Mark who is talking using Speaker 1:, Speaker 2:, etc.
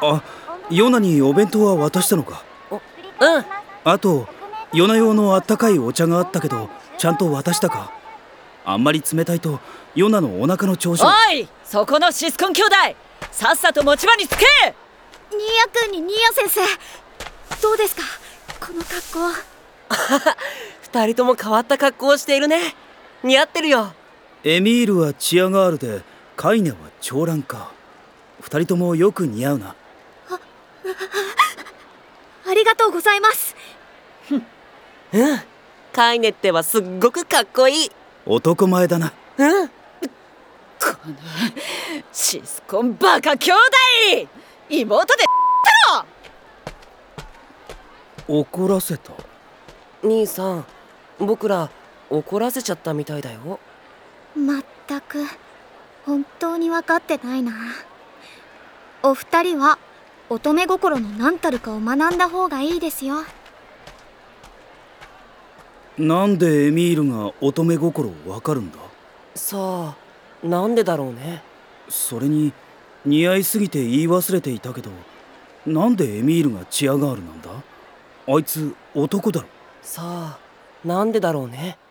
Speaker 1: あ、ヨナにお弁当は渡したのか？
Speaker 2: うん。
Speaker 1: あとヨナ用のあったかいお茶があったけどちゃんと渡したか？あんまり冷たいとヨナのお腹の調子。
Speaker 2: おい、そこのシスコン兄弟、さっさと持ち場につけ。
Speaker 3: ニーヤ君にニーヤ先生、どうですかこの格好。
Speaker 4: 二人とも変わった格好をしているね。似合ってるよ。
Speaker 1: エミールはチアガールでカイネは長蘭か。二人ともよく似合うな。
Speaker 3: ありがとうございます。
Speaker 4: うん、カイネってはすっごくかっこいい。
Speaker 1: 男前だな。
Speaker 4: うん。
Speaker 2: このシスコンバカ兄弟、妹で
Speaker 1: 怒らせた？
Speaker 4: 兄さん、僕ら怒らせちゃったみたいだよ。
Speaker 3: まったく本当に分かってないな。お二人は乙女心の何たるかを学んだ方がいいですよ。
Speaker 1: なんでエミールが乙女心を分かるんだ？
Speaker 4: さあ、なんでだろうね。
Speaker 1: それに似合いすぎて言い忘れていたけど、なんでエミールがチアガールなんだ？あいつ男だろ。
Speaker 4: さあ、なんでだろうね。